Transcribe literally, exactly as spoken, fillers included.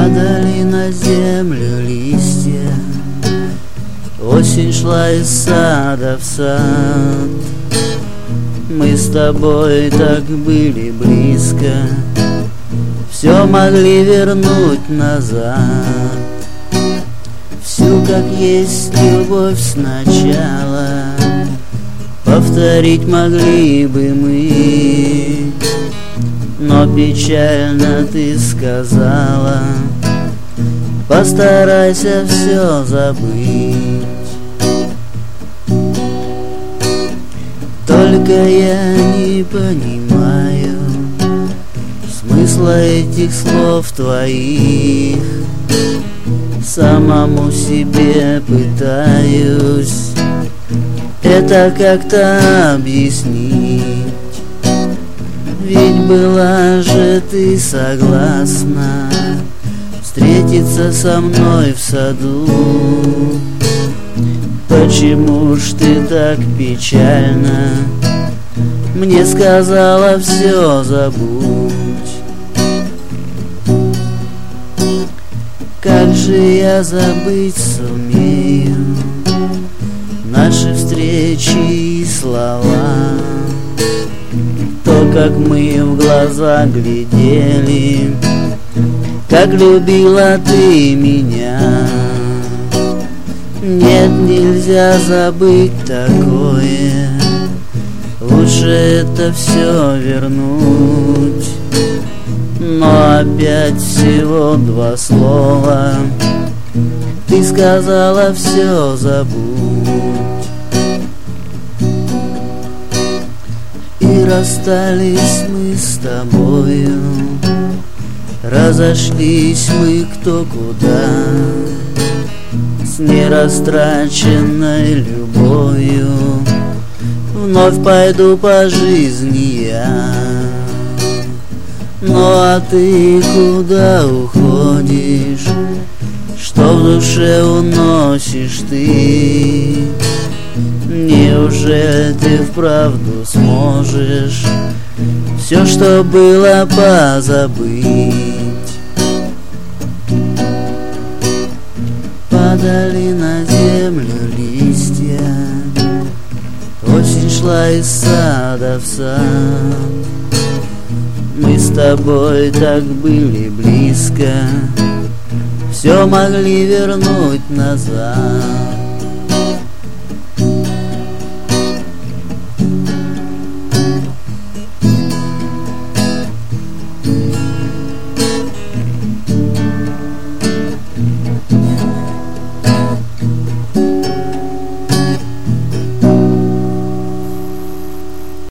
Падали на землю листья, осень шла из сада в сад. Мы с тобой так были близко, все могли вернуть назад. Всю, как есть, любовь сначала повторить могли бы мы. Но печально ты сказала: постарайся все забыть. Только я не понимаю смысла этих слов твоих. Самому себе пытаюсь это как-то объяснить. Ведь была же ты согласна встретиться со мной в саду. Почему ж ты так печально мне сказала все забудь? Как же я забыть сумею наши встречи и слова? То, как мы в глаза глядели, как любила ты меня. Нет, нельзя забыть такое, лучше это все вернуть. Но опять всего два слова ты сказала все забудь. И расстались мы с тобою, разошлись мы кто куда. С нерастраченной любовью вновь пойду по жизни я. Ну а ты куда уходишь? Что в душе уносишь ты? Неужели ты вправду сможешь все, что было, позабыть? Падали на землю листья, осень шла из сада в сад. Мы с тобой так были близко, все могли вернуть назад.